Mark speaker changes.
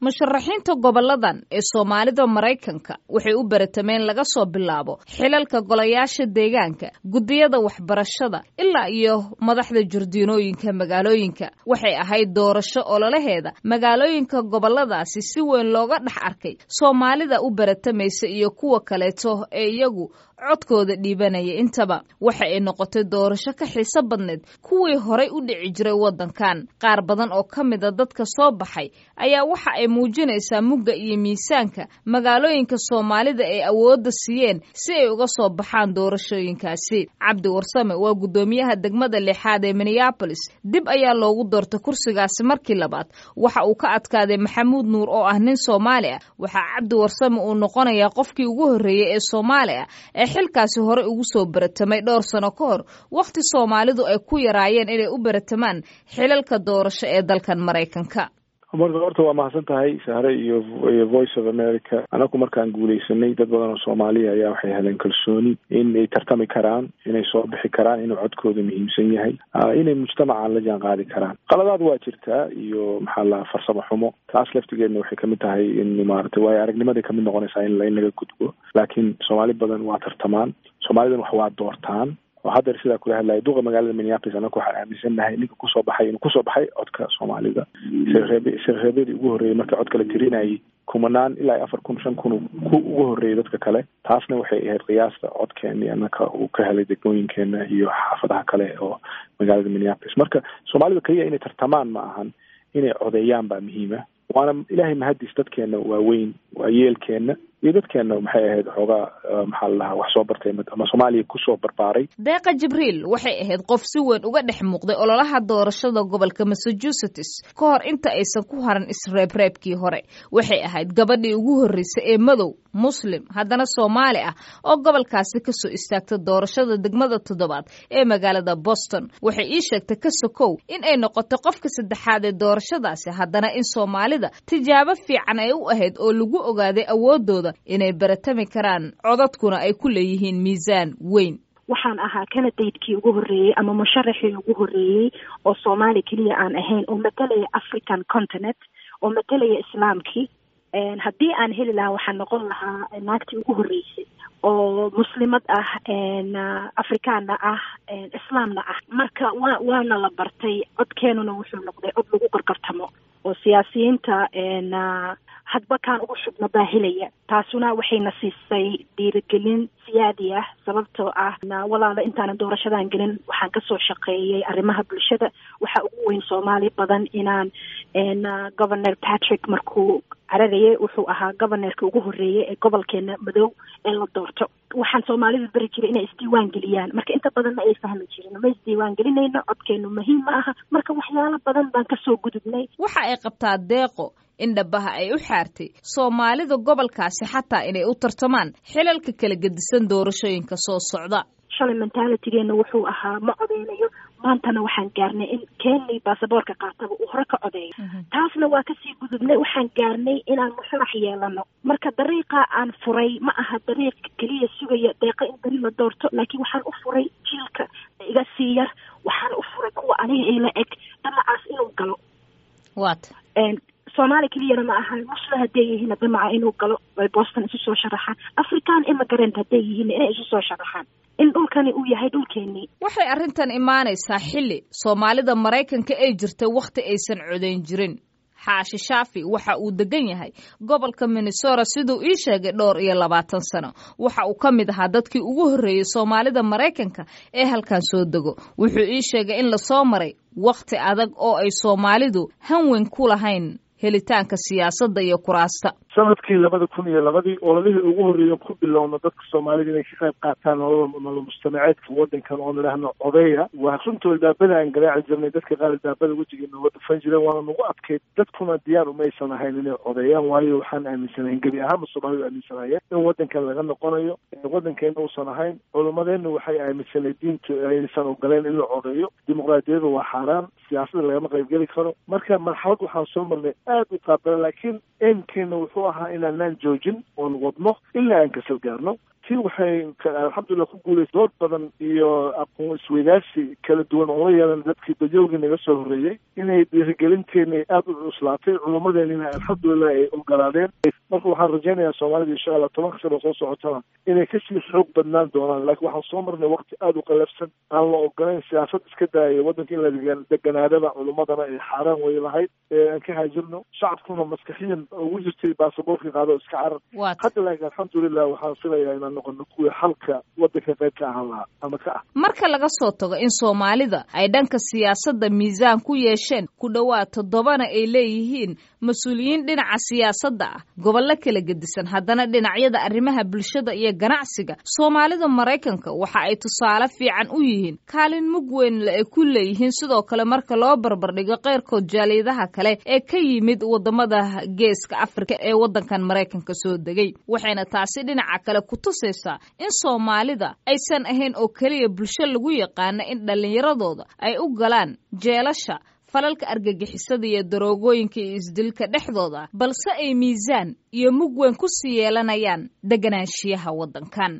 Speaker 1: musharaxiinta goboladan ee Soomaalida Mareykanka waxay u baratameen laga soo bilaabo xilalka golayaasha deegaanka, gudiyada waxbarashada ilaa iyo madaxda jardiinooyinka magaalooyinka. Waxay ahayd doorasho ololaheeda magaalooyinka goboladaasi si weyn looga dhex arkay Soomaalida u baratamaysa iyo kuwa kaleeto ee iyagu codkooda dhiibanaya. Intaba waxa ay noqotay doorasho ka xiiso badneed kuwii horey u dhici jiray wadankan. Qaar badan oo kamid ah dadka soo baxay ayaa waxa ay muujinaysaa mugga iyo miisaanka magaalooyinka Soomaalida ay awoodda siiyeen si ay uga soo baxaan doorashooyinkaasi. Cabdi Warsame waa gudoomiyaha degmada 6aad ee Minneapolis. Dib ayaa loogu doortay kursigaasi markii labaad. Waxa uu ka adkaaday Maxamuud Nuur oo ah nin Soomaali ah. Waxa Cabdi Warsame uu noqonayaa qofkii ugu horeeyay ee Soomaali ah xilkaasi hore ugu soo baratamay dhowr sano ka hor, waqti Soomaalidu ay ku yaraayeen inay u baratamaan xilalka doorasho ee dalkan Mareykanka.
Speaker 2: horta waa mahadsan tahay Sahre iyo Voice of America. anagu markaan guuleysanay dad badan oo Soomaaliya ayaa waxay heleen kalsooni in ay tartami karaan, inay soo bixi karaan, inuu codkooda muhiimsan yahay, inay mujtamacaan la jaan qaadi karaan. qaladaad waa jirtaa iyo farsamo xumo. taas laftigeedna waxay kamid tahay in maaragtay way aragnimada kamid noqonaysaa in laga gudbo. laakiin Soomaali badan waa tartamaan, Soomaalidan wax waa doortaan. hadda sida kula hadlay duqa magaalada Minneapolis anagu waxaan aaminsanahay ninka ku soo baxay codka Soomaalida shirkadii ugu horeeyay marka codka la tirinayay kumanaan ilaa 4,000 ku ugu horeeyay dadka kale. taasna waxay ahayd qiyaasta codkeena anaka uu ka helay degmooyinkeena iyo xaafadaha kale oo magaalada Minneapolis. marka Soomaalida kaliya inay tartamaan ma ahan, inay codeeyaan baa muhiima. waana ilaahay mahadis dadkeena waa weyn, waa yeelkeena iyo dadkeena maxay ahayd xoogaa wax soo bartay ama Soomaaliya ku soo barbaaray.
Speaker 1: Deeqa Jibriil waxay ahayd qof si weyn uga dhex muuqday ololaha doorashada gobolka Massachusetts ka hor inta aysan ku haran isreebreebkii hore. waxay ahayd gabadhii ugu horeysay ee madow Muslim haddana Soomaali ah oo gobolkaasi ka soo istaagtay doorashada degmada 7aad ee magaalada Boston. waxay ii sheegtay ka sokow in ay noqoto qofka saddexaad ee doorashadaasi, haddana in Soomaalida tijaabo fiican ay u ahayd oo lagu ogaaday awoodooda inay baratami karaan, codadkuna ay ku leeyihiin miisaan weyn.
Speaker 3: waxaan ahaa candidatekii ugu horeeyay ama musharaxii ugu horeeyay oo Soomaali kaliya aan ahayn oo matalaya African continent, oo matalaya islaamkii. haddii aan heli lahaa waxaan noqon lahaa naagtii ugu horeysay oo muslimad ah, afrikaana ah, islaamna ah. marka waana la bartay, codkeenuna wuxuu noqday cod lagu qarqartamo oo siyaasiyiinta hadba kaan ugu shubna baa helaya. taasuna waxayna siisay dhiirigelin siyaadi ah, sababtoo ah walaala intaanan doorashadan gelin waxaan kasoo shaqeeyay arrimaha bulshada. waxaa ugu weyn Soomaali badan inaan Governor Patrick markuu cararayay wuxuu ahaa governorka ugu horeeyay ee gobolkeena madow ee la doorto. waxaan Soomaalida bari jiray inay isdiiwaan geliyaan, marka inta badanna ay fahmi jirin ma isdiiwaan gelinayno, codkeenu muhiim ma aha. marka waxyaalo badan baan kasoo gudubnay.
Speaker 1: waxa ay qabtaa Deeqo in dhabaha ay u xaartay Soomaalida gobolkaasi xataa inay u tartamaan xilalka kala gedisan doorashooyinka soo socda.
Speaker 3: shalay mentalitygeena wuxuu ahaa ma codeynayo, maantana waxaan gaarnay in Kenya baasaboorka qaataba uu hore ka codeeyo. taasna waa kasii gudubnay, waxaan gaarnay inaan musharax yeelano. marka dariiqa aan furay ma aha dariiq kaliya sugaya Deeqa in beri la doorto, laakiin waxaan u furay jiilka iga sii yar, waxaan u furay kuwa aniga ila eg damacaas inuu galo. Soomaali keliyana ma aha, muslim hadday yihiin damaca inuu galo ay Boston isu soo sharaxaan, African immigrant hadday yihiin inay isu soo sharaxaan, in dhulkani uu yahay dhulkeenii.
Speaker 1: waxay arrintan imaanaysaa xilli Soomaalida Mareykanka ay jirtay waqti aysan codeyn jirin. Xaashi Shaafi waxa uu degan yahay gobolka Minnesota sidoo ii sheegay 22 sano. waxa uu ka mid ahaa dadkii ugu horeeyay Soomaalida Mareykanka ee halkan soo dego. wuxuu ii sheegay in la soo maray waqti adag oo ay Soomaalidu hanweyn ku lahayn helitaanka siyaasadda iyo kuraasta.
Speaker 4: sanadkii 2002 ololihii ugu horeeyay ku bilowna dadka Soomaalida inay ka qayb qaataan nolol mujtamaceedka wadankan oo nalaahno odeya. waa runtii daabada aan garaaci jirnay, dadka qaar daabada wajigeena wada fan jireen, waana nagu adkeyd. dadkuna diyaar uma aysan ahayn inay odeeyaan, waayo waxaan aaminsanahay gebi ahaan Soomaalidu aaminsanaayeen in wadankan laga noqonayo, wadankeena uusan ahayn. culumadeena waxay aaminsanay diintu aysan ogoleen in la odeeyo, dimuqraadiyadu waa xaaraan, siyaasadda lagama qayb geli karo. marka marxalad waxaan soo marnay aad u qaabala, laakiin aimkeena wuxuu ahaa inaanaan joojin oon wadno ilaa aan kasal gaarno. tii waxay alxamdulilah ku guulaysa dood badan iyo aqoon isweydaarsi kala duwan oo la yeelan dadkii dajoogii naga soo horreeyey inay dhiirigelinteena aada u cuslaatay culummadeenina alxamdulilah ay ogolaadeen marka waxaan rajaynayaa soomaalida insha allah 10 sano soo socotana inay kasii xoog badnaan doonaan laakiin waxaan soo marnay waqti aada u qalafsan aan la ogolayn siyaasad iska daayay waddanka in la deganaadaba culummadana ay xaaraan way lahayd aan ka haajirno shacabkuna maskaxiyan ugu jirtay baasaboorkii qaado iska carar hadda laakiin alxamdulilah waxaan filayaa inaan noqono kuwii xalka waddanka qayb ka ahaan lahaa ama ka ah
Speaker 1: marka laga soo tago in soomaalida ay dhanka siyaasadda miisaan ku yeesheen ku dhowaad 7 ay leeyihiin mas-uuliyiin dhinaca siyaasadda ah gobollo kala gedisan haddana dhinacyada arrimaha bulshada iyo ganacsiga soomaalida Maraykanka waxa ay tusaale fiican u yihiin kaalin mug weyn ay ku leeyihiin sidoo kale marka loo barbardhigo qeyrkood jaaliyadaha kale ee ka yimid wadamada geeska Afrika ee wadankan Maraykanka soo degay waxayna taasi dhinaca kale ku tusaysaa in soomaalida aysan ahayn oo kaliya bulsho lagu yaqaan in dhalinyaradooda ay u galaan jeelasha falalka argagixisada iyo daroogooyinka iyo isdilka dhexdooda balse ay miisaan iyo mug weyn ku sii yeelanayaan deganaanshiyaha wadankan